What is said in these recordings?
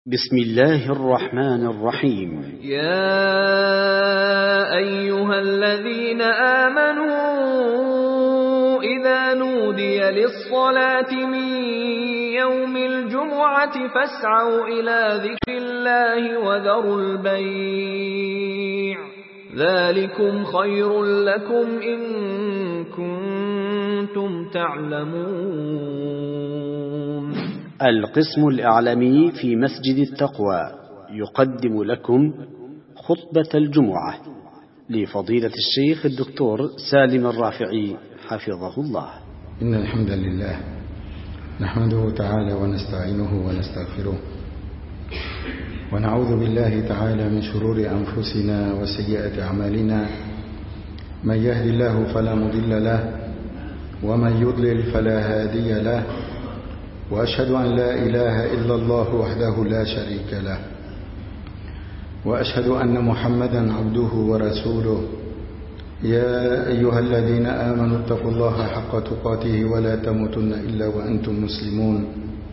بسم الله الرحمن الرحيم. يا أيها الذين آمنوا إذا نودي للصلاة من يوم الجمعة فاسعوا إلى ذكر الله وذروا البيع ذلكم خير لكم إن كنتم تعلمون. القسم الإعلامي في مسجد التقوى يقدم لكم خطبة الجمعة لفضيلة الشيخ الدكتور سالم الرافعي حفظه الله. إن الحمد لله نحمده تعالى ونستعينه ونستغفره ونعوذ بالله تعالى من شرور أنفسنا وسيئات أعمالنا. من يهد الله فلا مضل له ومن يضلل فلا هادي له، وأشهد أن لا إله إلا الله وحده لا شريك له، وأشهد أن محمدا عبده ورسوله. يا أيها الذين آمنوا اتقوا الله حق تقاته ولا تموتن إلا وأنتم مسلمون.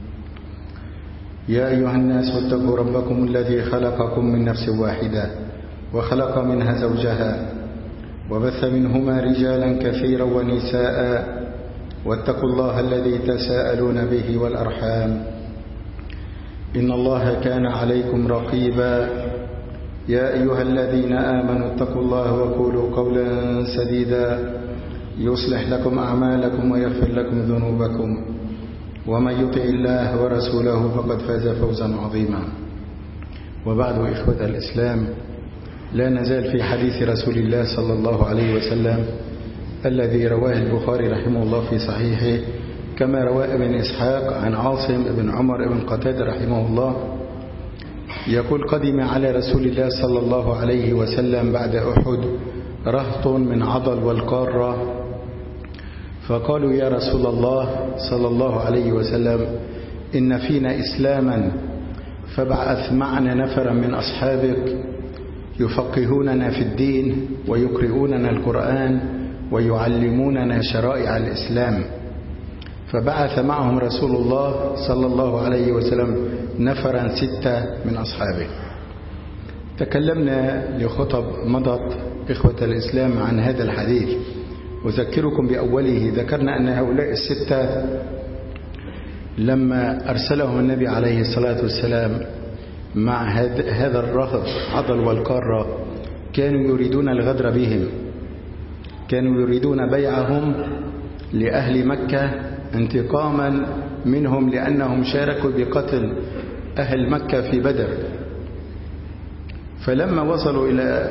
يا أيها الناس اتقوا ربكم الذي خلقكم من نفس واحدة وخلق منها زوجها وبث منهما رجالا كثيرا ونساء، واتقوا الله الذي تساءلون به والأرحام إن الله كان عليكم رقيبا. يا أيها الذين آمنوا اتقوا الله وقولوا قولا سديدا يصلح لكم أعمالكم ويغفر لكم ذنوبكم، ومن يطع الله ورسوله فقد فاز فوزا عظيما. وبعد، إخوة الإسلام، لا نزال في حديث رسول الله صلى الله عليه وسلم الذي رواه البخاري رحمه الله في صحيحه، كما رواه ابن إسحاق عن عاصم بن عمر بن قتادة رحمه الله يقول: قدم على رسول الله صلى الله عليه وسلم بعد أحد رهط من عضل والقارة، فقالوا: يا رسول الله صلى الله عليه وسلم، إن فينا إسلاما فابعث معنا نفرا من أصحابك يفقهوننا في الدين ويقرؤوننا القرآن ويعلموننا شرائع الإسلام. فبعث معهم رسول الله صلى الله عليه وسلم نفرا 6 من أصحابه. تكلمنا لخطب مضت إخوة الإسلام عن هذا الحديث، أذكركم بأوله. ذكرنا أن هؤلاء 6 لما أرسلهم النبي عليه الصلاة والسلام مع هذا الرهط عضل والقارة كانوا يريدون الغدر بهم، كانوا يريدون بيعهم لأهل مكة انتقاما منهم لأنهم شاركوا بقتل أهل مكة في بدر. فلما وصلوا إلى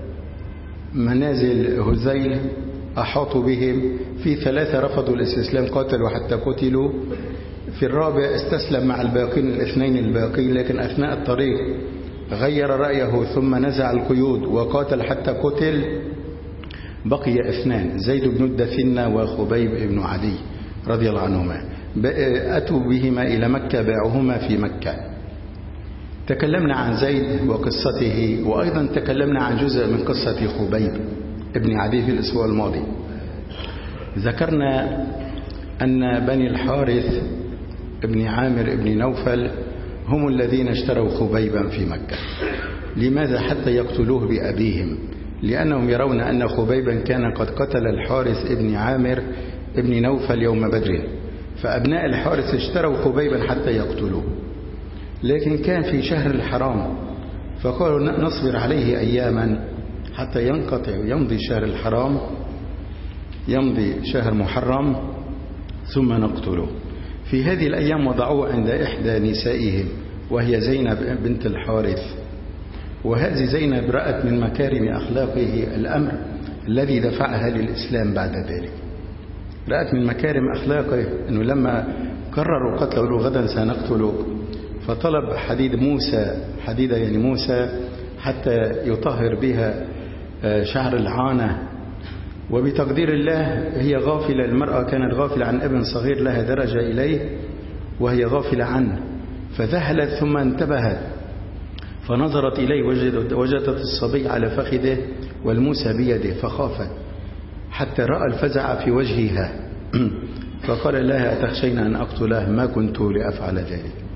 منازل هذيل أحاطوا بهم. في 3 رفضوا الاستسلام، قاتلوا حتى قتلوا. في الرابع استسلم مع الباقين، الاثنين الباقين، لكن أثناء الطريق غير رأيه ثم نزع القيود وقاتل حتى قتل. بقي 2، زيد بن الدثنة وخبيب بن عدي رضي الله عنهما، أتوا بهما إلى مكة، باعوهما في مكة. تكلمنا عن زيد وقصته، وأيضا تكلمنا عن جزء من قصة خبيب بن عدي في الأسبوع الماضي. ذكرنا أن بني الحارث بن عامر بن نوفل هم الذين اشتروا خبيبا في مكة. لماذا؟ حتى يقتلوه بأبيهم، لأنهم يرون أن خبيبا كان قد قتل الحارث ابن عامر ابن نوفل يوم بدر، فأبناء الحارث اشتروا خبيبا حتى يقتلوه. لكن كان في شهر الحرام، فقالوا نصبر عليه أياما حتى ينقطع، يمضي شهر الحرام، يمضي شهر محرم، ثم نقتله. في هذه الأيام وضعوه عند إحدى نسائهم وهي زينب بنت الحارث. وهذه زينب رأت من مكارم أخلاقه الأمر الذي دفعها للإسلام بعد ذلك. رأت من مكارم أخلاقه أنه لما قرروا قتله قالوا غدا سنقتلك، فطلب حديدة يعني موسى حتى يطهر بها شعر العانة. وبتقدير الله هي غافلة، المرأة كانت غافلة عن ابن صغير لها درجة إليه وهي غافلة عنه، فذهلت ثم انتبهت فنظرت إليه، وجدت الصبي على فخذه والموسى بيده، فخافت حتى رأى الفزع في وجهها، فقال لها: أتخشين أن أقتله؟ ما كنت لأفعل ذلك.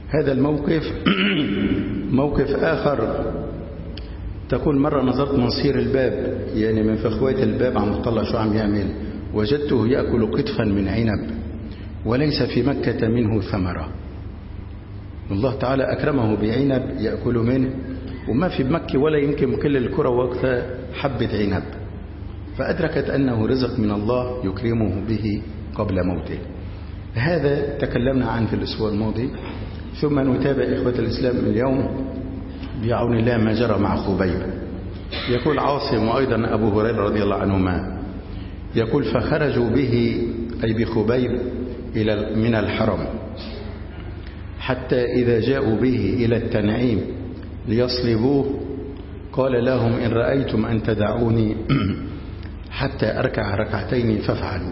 هذا الموقف موقف آخر. تقول مرة نظرت منصير الباب، يعني من فخوات الباب عم تطلع شو عم يعمل، وجدته يأكل قطفا من عنب وليس في مكة منه ثمرة. الله تعالى أكرمه بعنب يأكل منه، وما في بمكة ولا يمكن كل الكرة وقتها حبة عنب، فأدركت أنه رزق من الله يكرمه به قبل موته. هذا تكلمنا عنه في الأسبوع الماضي. ثم نتابع إخوة الإسلام اليوم بعون الله ما جرى مع خبيب. يقول عاصم وأيضا أبو هريرة رضي الله عنهما، يقول فخرجوا به أي بخبيب من الحرم حتى إذا جاءوا به إلى التنعيم ليصلبوه قال لهم إن رأيتم أن تدعوني حتى أركع ركعتين فافعلوا.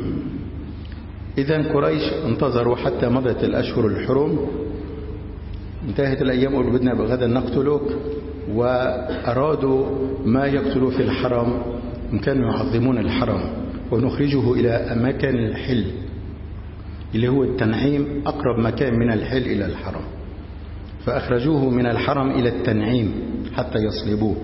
إذن قريش انتظروا حتى مضت الأشهر الحرم، انتهت الأيام قالوا بدنا غدا نقتلك، وأرادوا ما يقتلوا في الحرم، كانوا يعظمون الحرم ونخرجه إلى أماكن الحل اللي هو التنعيم، أقرب مكان من الحل إلى الحرم، فأخرجوه من الحرم إلى التنعيم حتى يصلبوه.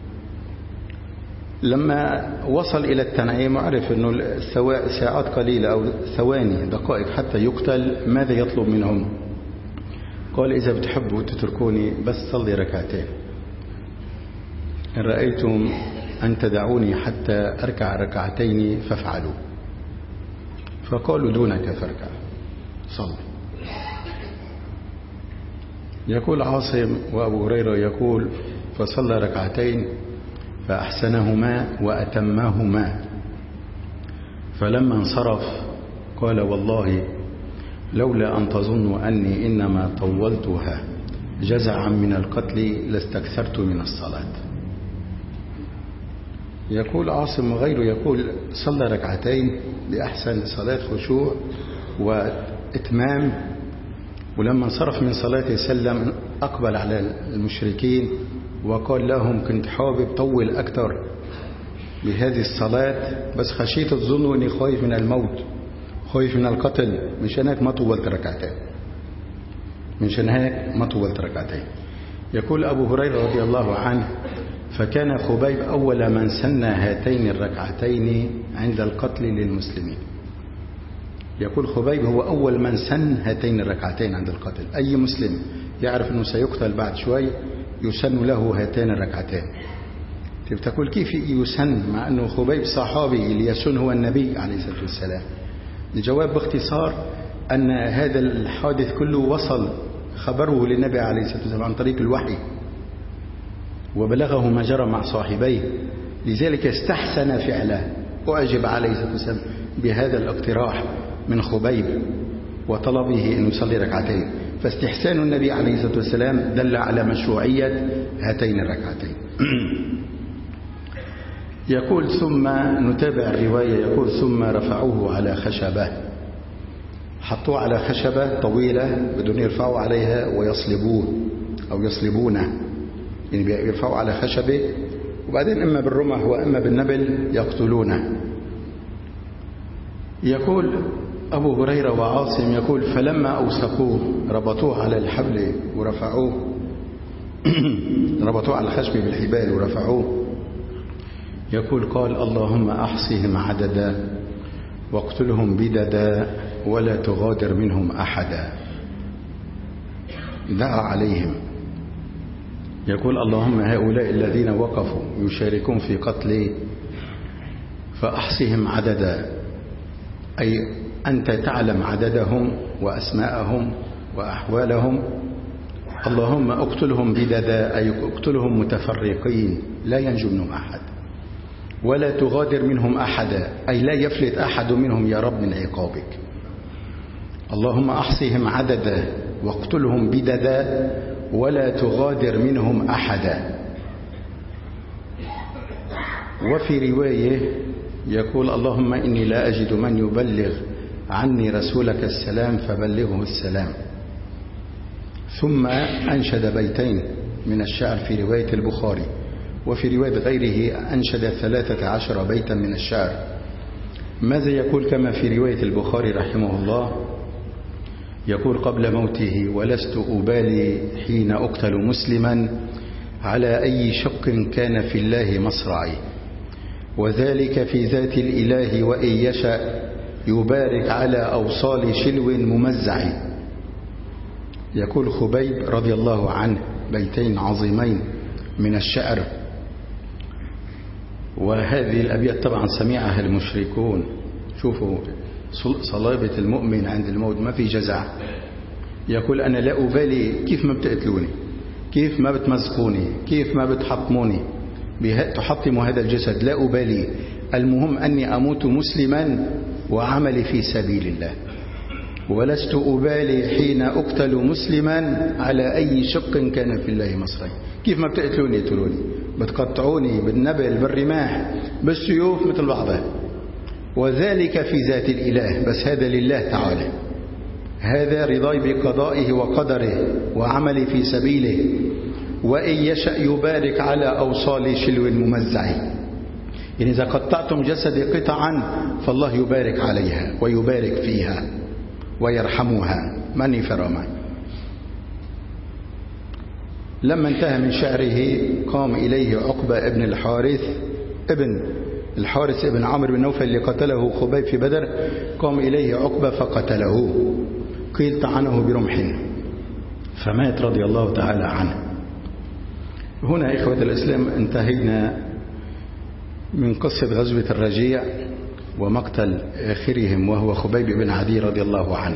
لما وصل إلى التنعيم عرف أنه ساعات قليلة أو ثواني دقائق حتى يقتل. ماذا يطلب منهم؟ قال إذا بتحبوا تتركوني بس صلي ركعتين، إن رأيتم أن تدعوني حتى أركع ركعتين فافعلوا. فقالوا دونك فاركع صلي. يقول عاصم وأبو هريرة يقول فصلى ركعتين فأحسنهما وأتماهما، فلما انصرف قال والله لولا أن تظنوا أني إنما طولتها جزعا من القتل لاستكثرت من الصلاة. يقول عاصم وغيره يقول صلى ركعتين بأحسن صلاة خشوع وإتمام، ولما انصرف من صلاته سلم أقبل على المشركين وقال لهم كنت حابب طول أكثر بهذه الصلاة بس خشيت تظنوا أني خايف من الموت خايف من القتل، مشان هيك ما طولت ركعتين، مشان هيك ما طولت ركعتين. يقول أبو هريرة رضي الله عنه فكان خبيب أول من سن هاتين الركعتين عند القتل للمسلمين. يقول خبيب هو أول من سن هاتين الركعتين عند القتل. أي مسلم يعرف أنه سيقتل بعد شوي يسن له هاتين الركعتين. تقول كيف يسن مع أنه خبيب صحابي اللي يسن هو النبي عليه الصلاة والسلام؟ الجواب باختصار أن هذا الحادث كله وصل خبره للنبي عليه الصلاة والسلام عن طريق الوحي وبلغه ما جرى مع صاحبيه، لذلك استحسن فعله وأعجب عليه الصلاة والسلام بهذا الاقتراح من خبيب وطلبه أن يصلي ركعتين. فاستحسان النبي عليه الصلاة والسلام دل على مشروعية هاتين الركعتين. يقول ثم نتابع الرواية. يقول ثم رفعوه على خشبة، حطوه على خشبة طويلة بدون يرفعوا عليها ويصلبوه أو يصلبونه، يعني يرفعوا على خشبة وبعدين إما بالرمح وإما بالنبل يقتلونه. يقول أبو هريرة وعاصم يقول فلما أوثقوه ربطوه على الحبل ورفعوه ربطوه على الخشب بالحبال ورفعوه. يقول قال اللهم أحصهم عددا واقتلهم بددا ولا تغادر منهم أحدا. دعا عليهم يقول اللهم هؤلاء الذين وقفوا يشاركون في قتلي فأحصهم عددا، أي أنت تعلم عددهم وأسماءهم وأحوالهم. اللهم اقتلهم بددا، أي اقتلهم متفرقين لا ينجو منهم أحد، ولا تغادر منهم أحدا، أي لا يفلت أحد منهم يا رب من عقابك. اللهم أحصهم عددا واقتلهم بددا ولا تغادر منهم أحدا. وفي رواية يقول اللهم إني لا أجد من يبلغ عني رسولك السلام فبلغه السلام. ثم أنشد بيتين من الشعر في رواية البخاري، وفي رواية غيره أنشد 13 بيتا من الشعر. ماذا يقول كما في رواية البخاري رحمه الله؟ يقول قبل موته: ولست أبالي حين أقتل مسلما على أي شق كان في الله مصرعي، وذلك في ذات الإله وإن يشأ يبارك على أوصال شلو ممزع. يقول خبيب رضي الله عنه بيتين عظيمين من الشعر، وهذه الأبيات طبعا سمعها المشركون. شوفوا صلابة المؤمن عند الموت، ما في جزع. يقول: أنا لا أبالي كيف ما بتقتلوني، كيف ما بتمزقوني، كيف ما بتحطموني، تحطموا هذا الجسد، لا أبالي، المهم أني أموت مسلما وعملي في سبيل الله. ولست أبالي حين أقتل مسلما على أي شق كان في الله مصرعي. كيف ما بتقتلوني يقتلوني، بتقطعوني بالنبل بالرماح بالسيوف مثل بعضها، وذلك في ذات الإله، بس هذا لله تعالى، هذا رضاي بقضائه وقدره وعملي في سبيله، وإن يشأ يبارك على أوصال شلو ممزع. يعني إذا قطعتم جسدي قطعا فالله يبارك عليها ويبارك فيها ويرحمها، من فرما. لما انتهى من شعره قام إليه عقبة ابن الحارث ابن عمرو بن نوفل اللي قتله خبيب في بدر. قام إليه عقبة فقتله، قيل طعنه برمح فمات رضي الله تعالى عنه. هنا إخوة الإسلام انتهينا من قصة غزوة الرجيع ومقتل آخرهم وهو خبيب بن عدي رضي الله عنه.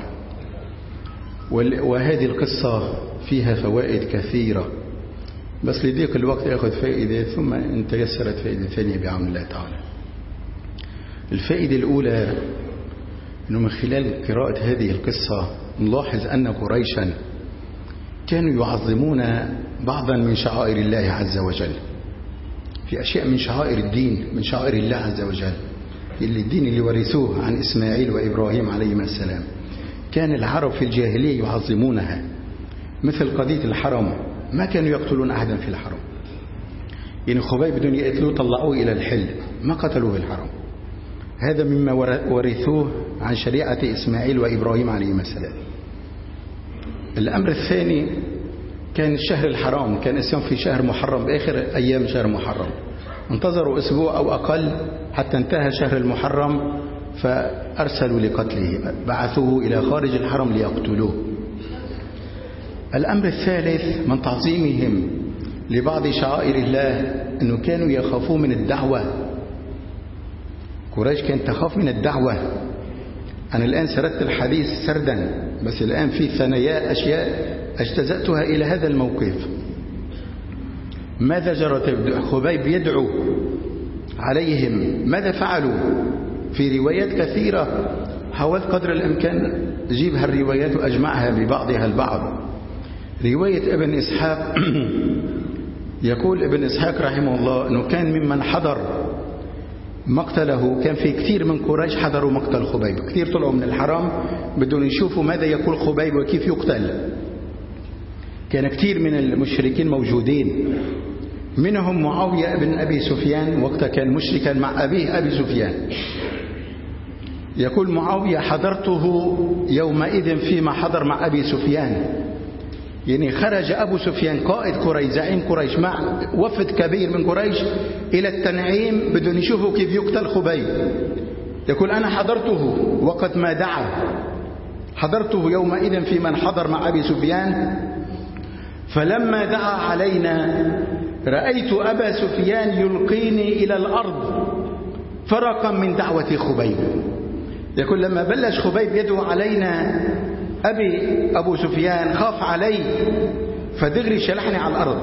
وهذه القصة فيها فوائد كثيرة، بس لضيق الوقت أخذ فائدة ثم إن تيسرت فائدة ثانية بعون الله تعالى. الفائدة الأولى أنه من خلال قراءة هذه القصة نلاحظ أن قريشا كانوا يعظمون بعضا من شعائر الله عز وجل، في أشياء من شعائر الدين، من شعائر الله عز وجل، الدين اللي ورثوه عن إسماعيل وإبراهيم عليهما السلام. كان العرب في الجاهلية يعظمونها، مثل قضية الحرم، ما كانوا يقتلون أحدا في الحرم. يعني خبيب بدون يقتلوه طلعوه إلى الحل، ما قتلوه في الحرم. هذا مما ورثوه عن شريعة إسماعيل وإبراهيم عليهما السلام. الأمر الثاني كان الشهر الحرام، كان الصيام في شهر محرم بآخر أيام شهر محرم. انتظروا أسبوع أو أقل حتى انتهى شهر المحرم فأرسلوا لقتله، بعثوه إلى خارج الحرم ليقتلوه. الأمر الثالث من تعظيمهم لبعض شعائر الله أنه كانوا يخافون من الدعوة. قريش كانت تخاف من الدعوة. أنا الآن سردت الحديث سردا، بس الآن في ثنايا أشياء اجتزأتها إلى هذا الموقف. ماذا جرت؟ خبيب يدعو عليهم، ماذا فعلوا؟ في روايات كثيرة، حاولت قدر الإمكان أجيبها الروايات وأجمعها ببعضها البعض. رواية ابن إسحاق يقول ابن إسحاق رحمه الله أنه كان ممن حضر مقتله، كان في كثير من قريش حضروا مقتل خبيب، كثير طلعوا من الحرام بدون يشوفوا ماذا يقول خبيب وكيف يقتل. كان كثير من المشركين موجودين، منهم معاوية بن أبي سفيان، وقتها كان مشركا مع أبيه أبي سفيان. يقول معاوية حضرته يومئذ فيما حضر مع أبي سفيان. يعني خرج أبو سفيان قائد قريش زعيم قريش مع وفد كبير من قريش إلى التنعيم بدون يشوفوا كيف يقتل خبيب. يقول أنا حضرته وقت ما دعا، حضرته يومئذ في من حضر مع أبي سفيان، فلما دعا علينا رأيت أبا سفيان يلقيني إلى الأرض فرقا من دعوة خبيب. يقول لما بلش خبيب يدعو علينا أبو سفيان خاف علي فدغري شلحني على الأرض.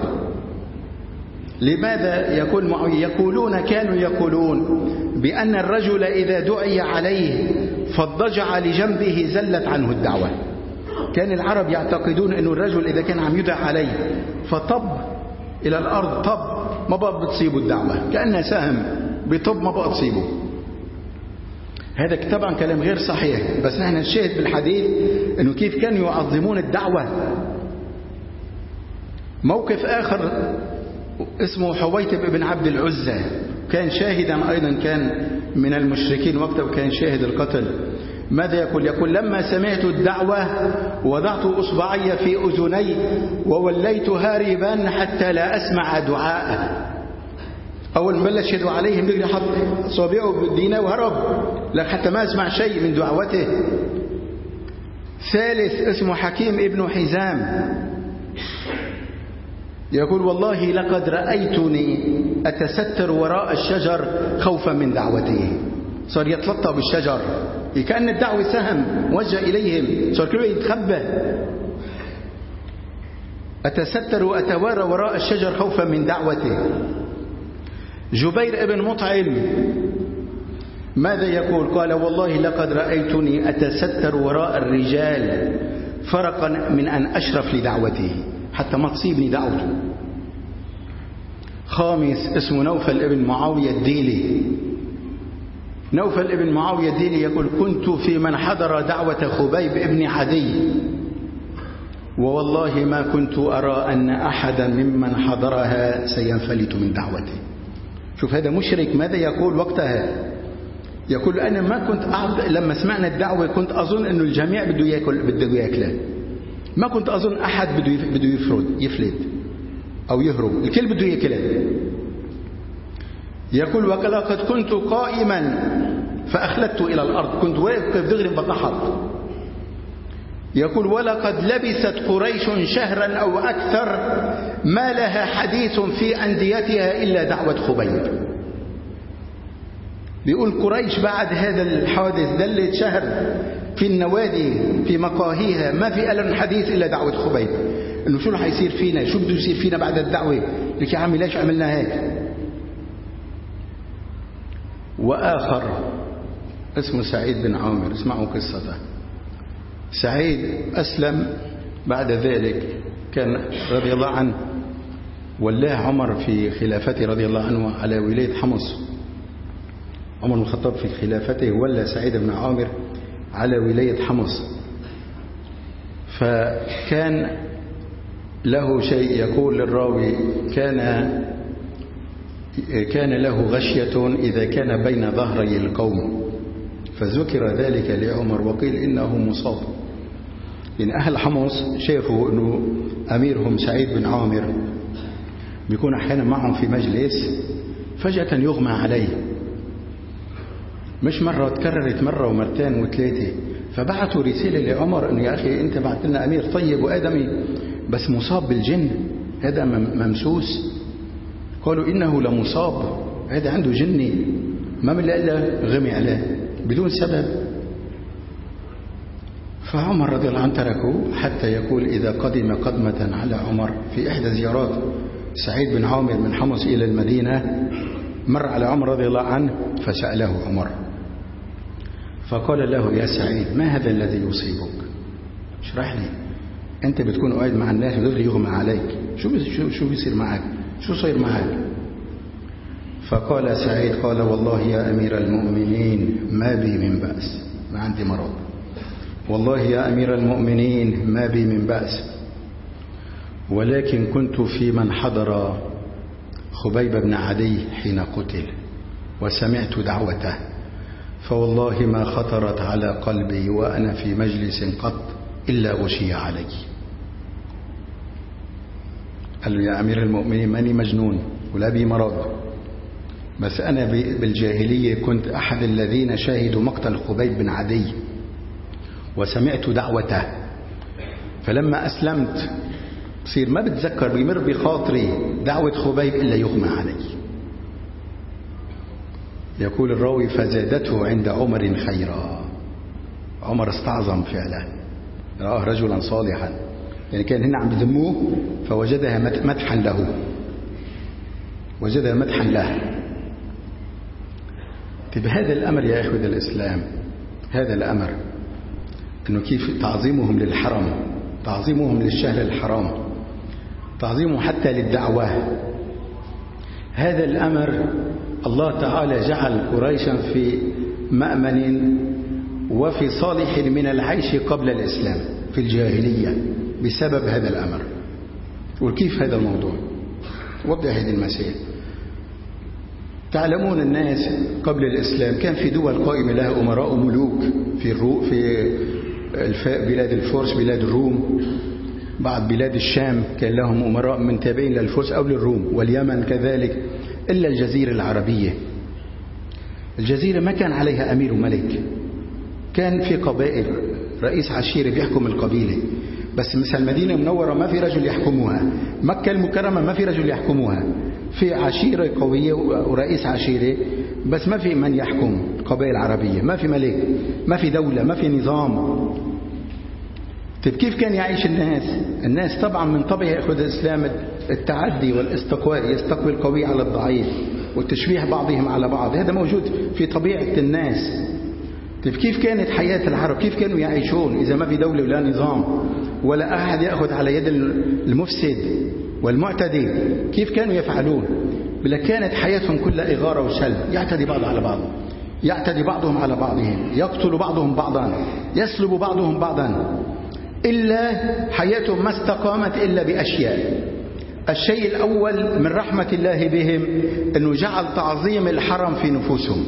لماذا؟ يقول معاوية كانوا يقولون بأن الرجل إذا دعي عليه فاضطجع لجنبه زلت عنه الدعوة. كان العرب يعتقدون أن الرجل إذا كان عم يدعى عليه فطب إلى الأرض، طب ما بقى بتصيبه الدعوة، كأنها سهم بطب ما بقى تصيبه. هذا طبعا كلام غير صحيح، بس نحن نشاهد بالحديث أنه كيف كانوا يعظمون الدعوة. موقف آخر اسمه حويتب بن عبد العزى، كان شاهدا أيضا، كان من المشركين وقتها وكان شاهد القتل. ماذا يقول؟ يقول لما سمعت الدعوة وضعت أصبعي في أذني ووليت هاربا حتى لا أسمع دعاءه. أول ما بلش يدعو عليهم يجري حط صابعه بالدينة وهرب لك حتى ما أسمع شيء من دعوته. ثالث اسمه حكيم ابن حزام يقول والله لقد رأيتني أتستر وراء الشجر خوفا من دعوته. صار يتلطى بالشجر كأن الدعوة سهم موجه إليهم، صار كله يتخبى. أتستر وأتوارى وراء الشجر خوفا من دعوته. جبير ابن مطعم ماذا يقول؟ قال والله لقد رأيتني أتستر وراء الرجال فرقا من أن أشرف لدعوته حتى ما تصيبني دعوته. خامس اسمه نوفل ابن معاوية الديلي. نوفل ابن معاوية الديلي يقول كنت في من حضر دعوة خبيب ابن عدي ووالله ما كنت أرى أن أحدا ممن حضرها سينفلت من دعوته. شوف هذا مشرك ماذا يقول وقتها؟ يقول أنا ما كنت لما سمعنا الدعوة كنت أظن أنه الجميع بده يأكله، ما كنت أظن أحد بده يفلت أو يهرب، الكل بده يأكله. يقول ولقد كنت قائما فأخلدت إلى الأرض، كنت واقف دغري بطحط. يقول ولقد لبست قريش شهرا أو أكثر ما لها حديث في أنديتها إلا دعوة خبيب. بيقول قريش بعد هذا الحادث دلت شهر في النوادي في مقاهيها ما في لهم حديث إلا دعوة خبيب، إنه شو رح يصير فينا، شو بده يصير فينا بعد الدعوة، لك يا عمي ليش عملنا هيك. وآخر اسمه سعيد بن عامر، اسمعوا قصته. سعيد أسلم بعد ذلك، كان رضي الله عنه ولاه عمر في خلافته رضي الله عنه على ولاية حمص. عمر بن الخطاب في خلافته ولى سعيد بن عامر على ولاية حمص. فكان له شيء يقول للراوي كان له غشية إذا كان بين ظهري القوم، فذكر ذلك لعمر وقيل إنه مصاب. إن أهل حمص شافوا أنه أميرهم سعيد بن عامر بيكون أحيانا معهم في مجلس فجأة يغمى عليه، مش مرة، تكررت مرة ومرتين وثلاثة. فبعثوا رسالة لعمر أنه يا أخي أنت بعثت لنا أمير طيب وآدمي بس مصاب بالجن، هذا ممسوس. قالوا إنه لمصاب، هذا عنده جني، ما من إلا غمي عليه بدون سبب. فعمر رضي الله عنه تركه حتى يقول إذا قدم قدمة على عمر في إحدى زيارات سعيد بن عامر من حمص إلى المدينة، مر على عمر رضي الله عنه فسأله عمر فقال له يا سعيد ما هذا الذي يصيبك؟ اشرح لي، أنت بتكون قاعد مع الناس ودغري يغمى عليك، شو بيصير معك؟ شو صير معك؟ فقال سعيد قال والله يا أمير المؤمنين ما بي من بأس، ما عندي مرض، والله يا أمير المؤمنين ما بي من بأس، ولكن كنت في من حضر خبيب بن عدي حين قتل وسمعت دعوته، فوالله ما خطرت على قلبي وأنا في مجلس قط إلا غشي علي. قال له يا أمير المؤمنين ماني مجنون ولا بي مرض، بس أنا بالجاهلية كنت أحد الذين شاهدوا مقتل خبيب بن عدي وسمعت دعوته، فلما أسلمت بصير ما بتذكر، بيمر بخاطري دعوة خبيب إلا يغمى علي. يقول الراوي فزادته عند عمر خيرا، عمر استعظم فعلا، رآه رجلا صالحا، يعني كان هنا عم بذموه فوجدها مدحا له، وجدها مدحا له. طيب هذا الأمر يا إخوة الإسلام، هذا الأمر أنه كيف تعظيمهم للحرم، تعظيمهم للشهر الحرام، تعظيمه حتى للدعوة، هذا الأمر الله تعالى جعل قريشا في مأمن وفي صالح من العيش قبل الإسلام في الجاهلية بسبب هذا الأمر. وكيف هذا الموضوع؟ وضح هذه المسائل. تعلمون الناس قبل الإسلام كان في دول قائمة لها أمراء وملوك في بلاد الفرس، بلاد الروم، بعض بلاد الشام كان لهم أمراء من تابعين للفرس أو للروم، واليمن كذلك، إلا الجزيرة العربية. الجزيرة ما كان عليها أمير وملك، كان في قبائل، رئيس عشيرة بيحكم القبيلة. بس مثل المدينة المنورة ما في رجل يحكمها، مكة المكرمة ما في رجل يحكمها، في عشيرة قوية ورئيس عشيرة، بس ما في من يحكم القبائل العربية، ما في ملك، ما في دولة، ما في نظام. طيب كيف كان يعيش الناس طبعا من طبعه يأخذ الإسلام التعدي والاستقواء، يستقوي القوي على الضعيف والتشبيه بعضهم على بعض، هذا موجود في طبيعة الناس. طيب كيف كانت حياة العرب؟ كيف كانوا يعيشون إذا ما في دولة ولا نظام ولا أحد يأخذ على يد المفسد والمعتدي؟ كيف كانوا يفعلون؟ بل كانت حياتهم كلها إغارة وسلب، يعتدي بعض على بعض، يعتدي بعضهم على بعضهم، يقتل بعضهم بعضا، يسلب بعضهم بعضا. إلا حياتهم ما استقامت إلا بأشياء. الشيء الأول من رحمة الله بهم أنه جعل تعظيم الحرم في نفوسهم.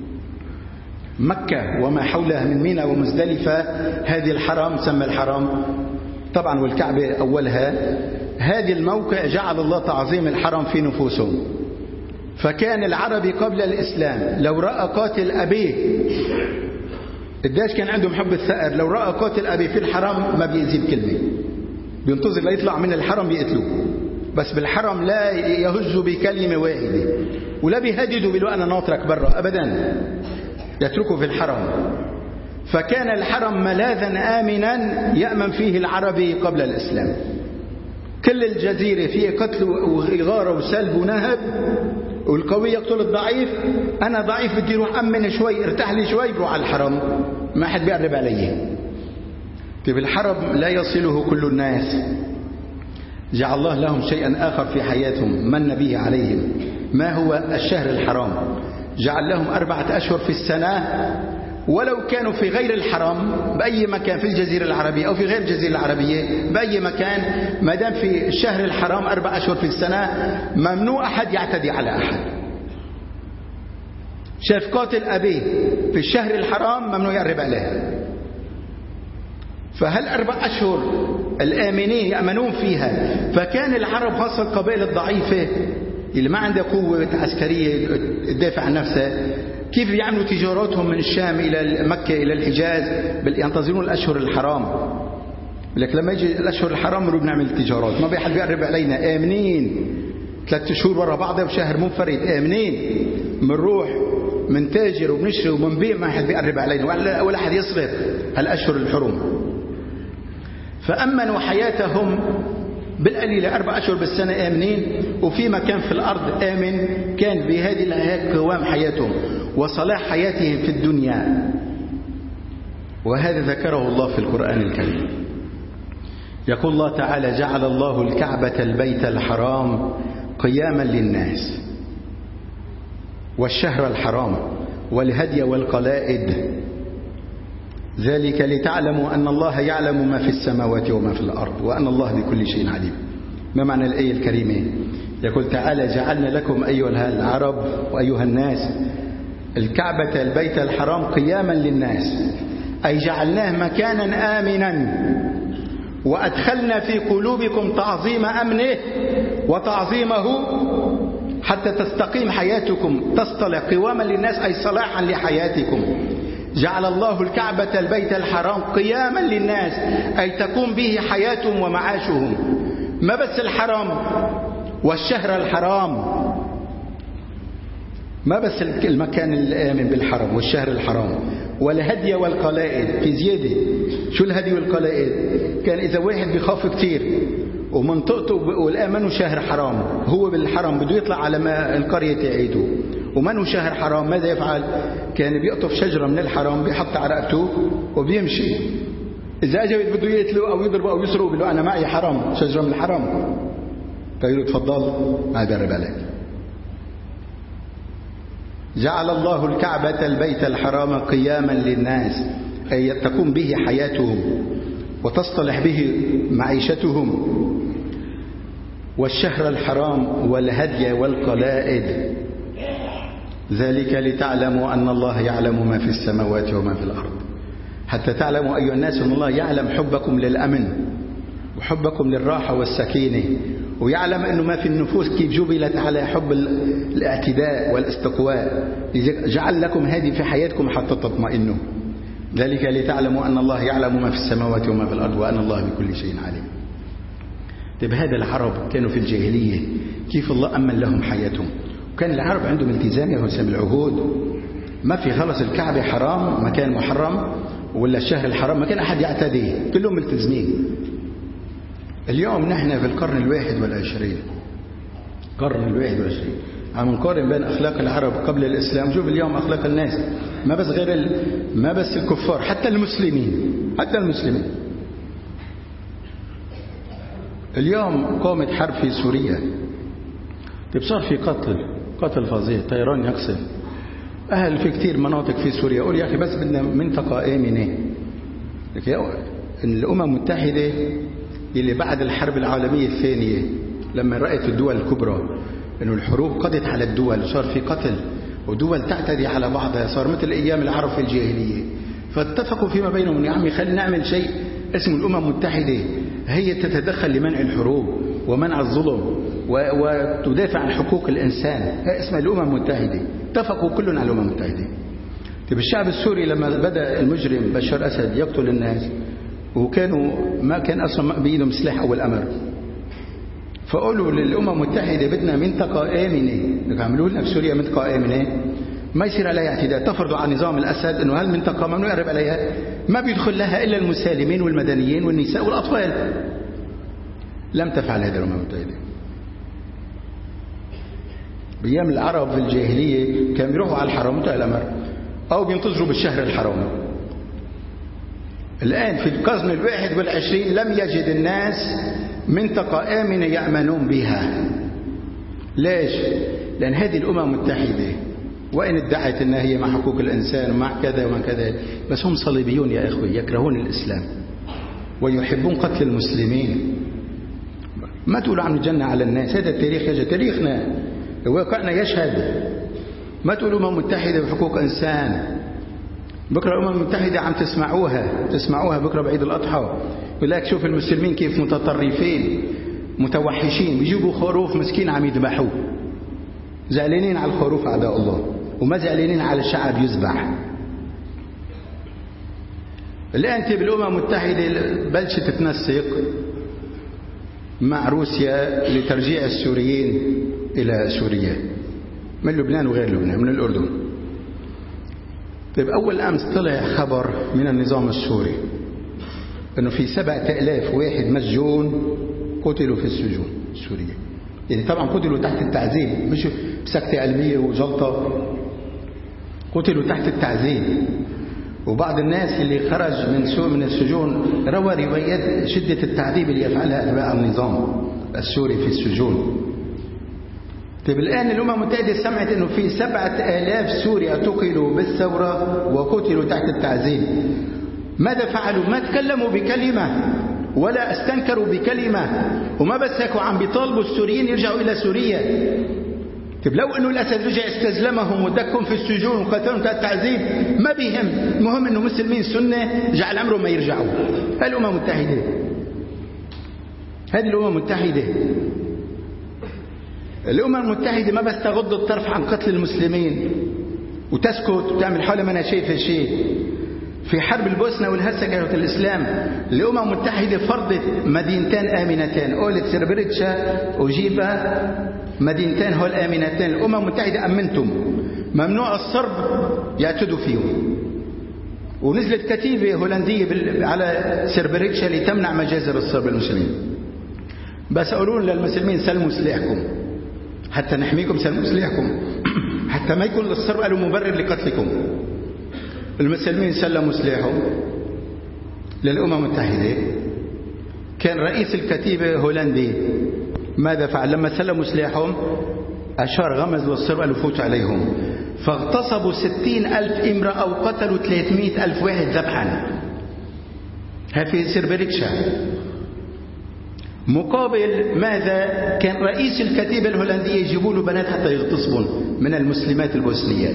مكة وما حولها من منى ومزدلفة، هذه الحرم سمى الحرم طبعا، والكعبة أولها، هذه الموقع جعل الله تعظيم الحرم في نفوسهم. فكان العربي قبل الإسلام لو رأى قاتل أبيه، قديش كان عندهم حب الثأر، لو رأى قاتل أبيه في الحرم ما بيأذي بكلمة، بينتظر ليطلع من الحرم بيقتلوه، بس بالحرم لا يهز بكلمة واحدة، ولا بيهددوا بيقولوا أنا ناطرك برا أبدا، يتركه في الحرم. فكان الحرم ملاذا آمنا يأمن فيه العربي قبل الإسلام. كل الجزيرة فيه قتل وإغارة وسلب ونهب، والقوي يقتل الضعيف. أنا ضعيف بدي روح أمن شوي، ارتاح لي شوي، بروح على الحرم، ما حد بيقرب عليه. طيب الحرم لا يصله كل الناس، جعل الله لهم شيئا آخر في حياتهم من به عليهم. ما هو الشهر الحرام؟ جعل لهم 4 أشهر في السنة، ولو كانوا في غير الحرم بأي مكان في الجزيرة العربية أو في غير الجزيرة العربية بأي مكان، ما دام في الشهر الحرام 4 أشهر في السنة، ممنوع أحد يعتدي على أحد. شاف قاتل أبيه في الشهر الحرام ممنوع يقرب عليه. فهل 4 أشهر الآمنين يأمنون فيها. فكان العرب خاصة القبائل الضعيفة اللي ما عندها قوة عسكرية تدافع عن نفسها، كيف يعملوا تجاراتهم من الشام إلى مكة إلى الحجاز؟ ينتظرون الأشهر الحرام. لكن لما يجي الأشهر الحرام نروح نعمل تجارات، ما بيحد بيقرب علينا، آمنين 3 شهور ورا بعضها بشهر منفرد، آمنين، منروح من تاجر وبنشري ومنبيع، ما حد بيقرب علينا ولا أحد يصغر الأشهر الحرم. فأمنوا حياتهم بالقليل 4 أشهر بالسنة آمنين، وفي مكان في الأرض آمن كان بهذه الآيات قوام حياتهم وصلاح حياتهم في الدنيا. وهذا ذكره الله في القرآن الكريم. يقول الله تعالى: جعل الله الكعبة البيت الحرام قياما للناس والشهر الحرام والهدي والقلائد، ذلك لتعلموا أن الله يعلم ما في السماوات وما في الأرض وأن الله بكل شيء عليم. ما معنى الآية الكريمة؟ يقول تعالى: جعلنا لكم أيها العرب وأيها الناس الكعبة البيت الحرام قياما للناس، أي جعلناه مكانا آمنا، وأدخلنا في قلوبكم تعظيم أمنه وتعظيمه حتى تستقيم حياتكم، تصطلح قواما للناس أي صلاحا لحياتكم. جعل الله الكعبة البيت الحرام قياما للناس أي تقوم به حياتهم ومعاشهم. ما بس الحرام والشهر الحرام، ما بس المكان الآمن بالحرم والشهر الحرام، والهدي والقلائد في زيادة. شو الهدي والقلائد؟ كان إذا واحد بيخاف كتير ومنطقته والآمن شهر حرام، هو بالحرم بده يطلع على ما القرية تعيده، ومنه شهر حرام، ماذا يفعل؟ كان بيقطف شجرة من الحرام بيحط على رقبته وبيمشي. إذا أجا بده يقتله أو يضربه أو يسرقه بيقول له أنا معي حرام، شجرة من الحرام، فيقول له تفضل ما يقرب عليك. جعل الله الكعبة البيت الحرام قياما للناس أي تقوم به حياتهم وتصطلح به معيشتهم، والشهر الحرام والهدي والقلائد. ذلك لتعلموا أن الله يعلم ما في السماوات وما في الأرض، حتى تعلموا أيها الناس أن الله يعلم حبكم للأمن وحبكم للراحة والسكينة، ويعلم أنه ما في النفوس كيف جبلت على حب الاعتداء والاستقواء، جعل لكم هذه في حياتكم حتى تطمئنوا. ذلك لتعلموا أن الله يعلم ما في السماوات وما في الأرض وأن الله بكل شيء عليم. طيب هذا العرب كانوا في الجاهلية كيف الله أمن لهم حياتهم، وكان العرب عندهم التزام يا العهود، ما في خلص الكعبة حرام مكان محرم ولا الشهر الحرام ما كان أحد يعتديه، كلهم ملتزمين. اليوم نحن في القرن 21 عم نقارن بين أخلاق العرب قبل الإسلام. شوف اليوم أخلاق الناس ما بس الكفار، حتى المسلمين. اليوم قامت حرب في سوريا، صار في قتل فظيع، طيران يقصف أهل في كتير مناطق في سوريا. يقول يا أخي بس بدنا منطقة آمنة. الأمم المتحدة اللي بعد الحرب العالمية الثانية لما رأت الدول الكبرى أنه الحروب قضت على الدول، صار في قتل ودول تعتدي على بعضها، صار مثل أيام العرب في الجاهلية، فاتفقوا فيما بينهم يا عمي خلينا نعمل شيء اسمه الأمم المتحدة، هي تتدخل لمنع الحروب ومنع الظلم وتدافع عن حقوق الإنسان، هي اسمها الأمم المتحدة. اتفقوا كلهم على الأمم المتحدة. طيب الشعب السوري لما بدأ المجرم بشار أسد يقتل الناس، وكانوا ما كان أصلا بإيدهم سلاح أول أمر، فقالوا للأمم المتحدة بدنا منطقة آمنة، عملوا لنا في سوريا منطقة آمنة ما يصير عليها اعتداء، تفرضوا على نظام الأسد أنه هالمنطقة ممنوع يقرب عليها، ما بيدخل لها إلا المسالمين والمدنيين والنساء والأطفال. لم تفعل هذه الأمم المتحدة. بأيام العرب في الجاهلية كانوا يروحوا على الحرم انتهى الأمر، أو بينتظروا بالشهر الحرام. الآن في القرن 21 لم يجد الناس منطقة آمنة يأمنون بها. ليش؟ لأن هذه الأمم المتحدة وإن ادعت أنها هي مع حقوق الإنسان ومع كذا ومع كذا، بس هم صليبيون يا إخوي، يكرهون الإسلام ويحبون قتل المسلمين. ما تقولوا عن الجنة على الناس، هذا التاريخ يجي تاريخنا واقعنا يشهد. ما تقولوا أمم متحدة بحقوق إنسان. بكرة الأمم المتحدة عم تسمعوها بكرة بعيد الأضحى، يقول لك شوف المسلمين كيف متطرفين متوحشين، بيجيبوا خروف مسكين عم يذبحوه، زعلانين على الخروف أعداء الله وما زعلانين على الشعب يذبح. الآن تبي الأمم المتحدة بلشت تتنسق مع روسيا لترجيع السوريين إلى سوريا من لبنان وغير لبنان من الأردن. طيب أول أمس طلع خبر من النظام السوري أنه في 7000 واحد مسجون قتلوا في السجون السورية. يعني طبعا قتلوا تحت التعذيب، مش بسكتة قلبية وجلطة، قتلوا تحت التعذيب. وبعض الناس اللي خرج من السجون روى روايات شدة التعذيب اللي يفعلها أتباع النظام السوري في السجون. طيب الآن الأمم المتحدة سمعت أنه في 7000 سوري اعتقلوا بالثورة وقتلوا تحت التعذيب. ماذا فعلوا؟ ما تكلموا بكلمة ولا استنكروا بكلمة، وما بس هيك عم بيطالبوا السوريين يرجعوا إلى سوريا. طيب لو أنه الأسد رجع استزلمهم ودكهم في السجون وقتلهم تحت التعذيب ما بيهم، المهم أنه مسلمين سنة جعل أمرهم ما يرجعوا. هذه الأمم المتحدة، هذه الأمم المتحدة. الأمم المتحدة ما بس تغض الطرف عن قتل المسلمين وتسكت وتعمل حول ما أنا شايفة شيء. في حرب البوسنة والهرسك الإسلام الأمم المتحدة فرضت مدينتين آمنتين، أولت سربريتشا وجيبا، مدينتين هول آمنتين. الأمم المتحدة أمنتم ممنوع الصرب يعتدوا فيهم، ونزلت كتيبة هولندية على سربريتشا لتمنع مجازر الصرب المسلمين. بس قولون للمسلمين سلموا سلاحكم حتى نحميكم، سلموا سلاحكم حتى ما يكون للصرب قالوا مبرر لقتلكم. المسلمين سلموا سلاحهم للأمم المتحدة. كان رئيس الكتيبة هولندي، ماذا فعل لما سلموا سلاحهم؟ أشار غمز للصرب قالوا فوتوا عليهم، فاغتصبوا 60,000 امرأة وقتلوا 300,000 واحد ذبحا. في سربريتشا مقابل ماذا؟ كان رئيس الكتيبة الهولندية يجيبوا له بنات حتى يغتصبون من المسلمات البوسنيات.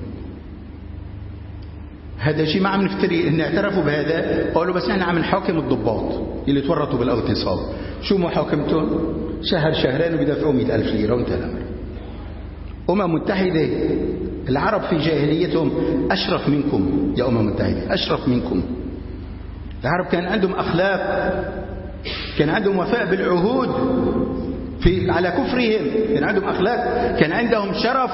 هذا شيء ما عم نفتري، ان اعترفوا بهذا قالوا بس احنا عم نحاكم الضباط اللي تورطوا بالاغتصاب. شو محاكمتهم؟ شهر شهرين وبيدفعوا 100,000 ليرة وانتهى الامر. متحدة العرب في جاهليتهم أشرف منكم يا متحدة، أشرف منكم. العرب كان عندهم أخلاق، كان عندهم وفاء بالعهود على كفرهم، كان عندهم أخلاق، كان عندهم شرف.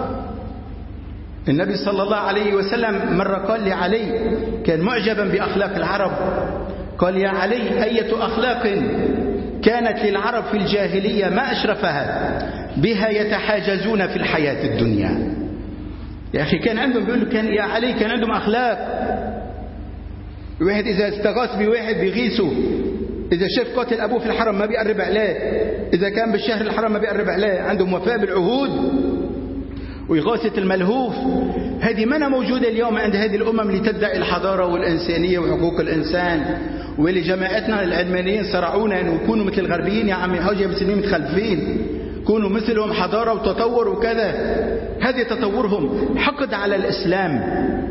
النبي صلى الله عليه وسلم مرة قال لعلي، كان معجبا بأخلاق العرب، قال يا علي أية أخلاق كانت للعرب في الجاهلية ما أشرفها، بها يتحاجزون في الحياة الدنيا. يا أخي كان عندهم، بيقول له كان يا علي كان عندهم أخلاق. واحد إذا استغاث بواحد بيغيثه، إذا شاف قاتل أبوه في الحرم ما بيقرب عليه، إذا كان بالشهر الحرام ما بيقرب عليه. عندهم وفاء بالعهود وإغاثة الملهوف. هذه ما موجودة اليوم عند هذه الأمم اللي تدعي الحضارة والإنسانية وحقوق الإنسان، واللي جماعتنا العلمانيين صرعونا أن يكونوا مثل الغربيين. يا عمي حاجة مسلمين متخلفين، كونوا مثلهم حضارة وتطور وكذا. هذه تطورهم حقد على الإسلام.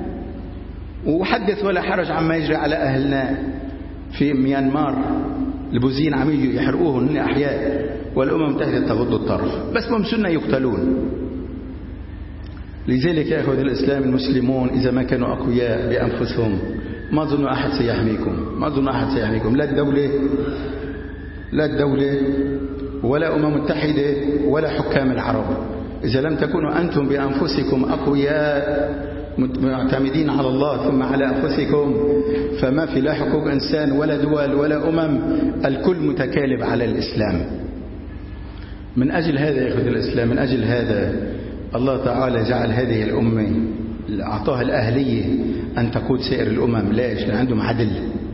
وحدث ولا حرج عما يجري على أهلنا في ميانمار، البوذيين عم يجوا يحرقوهم هن أحياء، والأمم المتحدة تغض الطرف، بس ممسنا يقتلون. لذلك يا أخوة الإسلام، المسلمون إذا ما كانوا أقوياء بأنفسهم ما ظنوا أحد سيحميكم، ما ظنوا أحد سيحميكم، لا الدولة ولا أمم متحدة ولا حكام العرب. إذا لم تكونوا أنتم بأنفسكم أقوياء معتمدين على الله ثم على أنفسكم، فما في لا حقوق إنسان ولا دول ولا أمم، الكل متكالب على الإسلام. من أجل هذا يا أخوة الإسلام، من أجل هذا الله تعالى جعل هذه الأمة، أعطاها الأهلية أن تقود سائر الأمم. ليش؟ لأن عندهم عدل،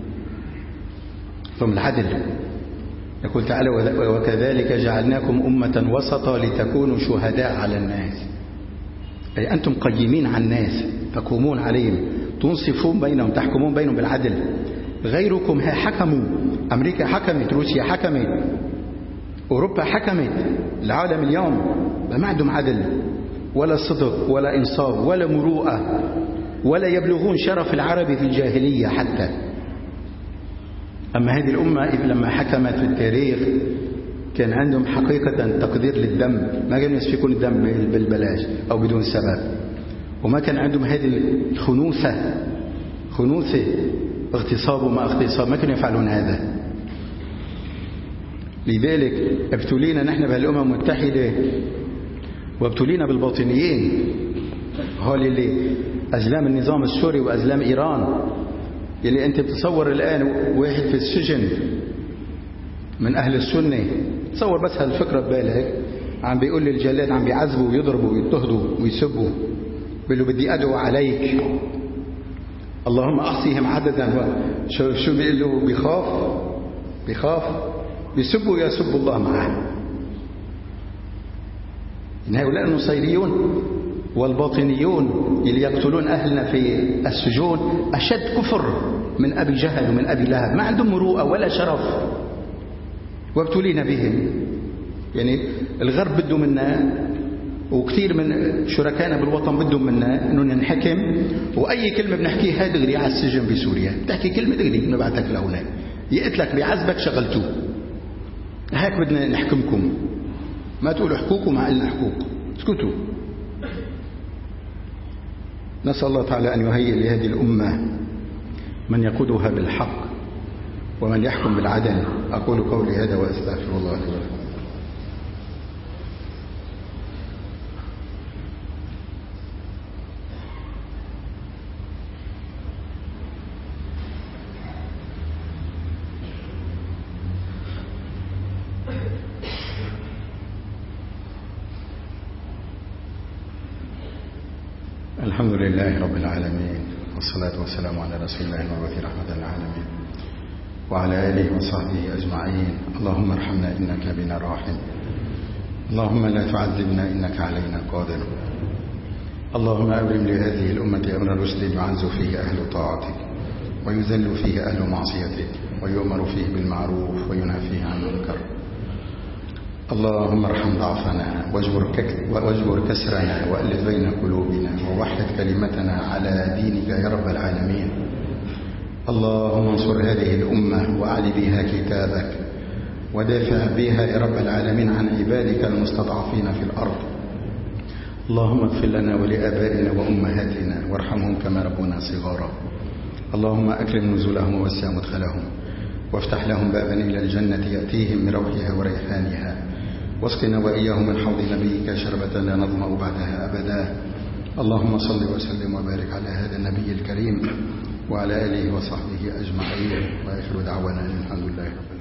ثم العدل. يقول تعالى وكذلك جعلناكم أمة وسطا لتكونوا شهداء على الناس. أي أنتم قيمين على الناس، تقومون عليهم، تنصفون بينهم، تحكمون بينهم بالعدل. غيركم حكموا، أمريكا حكمت، روسيا حكمت، أوروبا حكمت، العالم اليوم ما عندهم عدل ولا صدق ولا إنصاف ولا مروءة، ولا يبلغون شرف العرب في الجاهلية حتى. أما هذه الأمة لما حكمت في التاريخ كان عندهم حقيقة تقدير للدم، ما كانوا يسفكون الدم بالبلاش أو بدون سبب، وما كان عندهم هذه خنوثة اغتصاب وما اغتصاب، ما كانوا يفعلون هذا. لذلك ابتلينا نحن بهالأمم المتحدة وابتلينا بالباطنيين، هول اللي أزلام النظام السوري وأزلام إيران. يلي أنت بتصور الآن واحد في السجن من أهل السنة، تصور بس هالفكرة ببالك، عم بيقول للجلاد، عم بيعذبوا ويضربوا ويضطهدوا ويسبوا، بيقول له بدي أدعو عليك اللهم أحصيهم عددا. شو بيقول له؟ بيخاف بيسبوا يسب الله معه. إن هؤلاء النصيريون والباطنيون اللي يقتلون أهلنا في السجون أشد كفر من أبي جهل ومن أبي لهب، ما عندهم مروءة ولا شرف، وابتلينا بهم. يعني الغرب بده منا، وكثير من شركائنا بالوطن بدهم منا انه ننحكم، واي كلمه بنحكيها دغري على السجن بسوريا، بتحكي كلمه دغري بنبعتك لهناك، يقتلك بيعذبك شغلتوه. هيك بدنا نحكمكم، ما تقولوا حقوق مع إلنا حقوق، اسكتوا. نسأل الله تعالى أن يهيئ لهذه الأمة من يقودها بالحق ومن يحكم بالعدل. أقول قولي هذا وأستغفر الله لي ولكم. الحمد لله رب العالمين، والصلاة والسلام على رسول الله المبعوث رحمة للعالمين وعلى آله وصحبه أجمعين. اللهم ارحمنا إنك بنا راحم، اللهم لا تعذبنا إنك علينا قادر. اللهم أبرم لهذه الأمة أمر رشد يعز فيه أهل طاعتك ويذل فيه أهل معصيتك، ويؤمر فيه بالمعروف وينهى فيه عن المنكر. اللهم ارحم ضعفنا واجبر كسرنا وألف بين قلوبنا ووحد كلمتنا على دينك يا رب العالمين. اللهم انصر هذه الأمة وأعل بها كتابك ودافع بها يا رب العالمين عن عبادك المستضعفين في الأرض. اللهم اغفر لنا ولآبائنا وأمهاتنا وارحمهم كما ربونا صغارا. اللهم أكرم نزلهم ووسع مدخلهم وافتح لهم بابا إلى الجنة يأتيهم من روحها وريحانها، واسقنا وإياهم من حوض نبيك شربة لا نظمأ بعدها أبدا. اللهم صل وسلم وبارك على هذا النبي الكريم وعلى آله وصحبه أجمعين، وآخر دعوانا الحمد لله رب العالمين.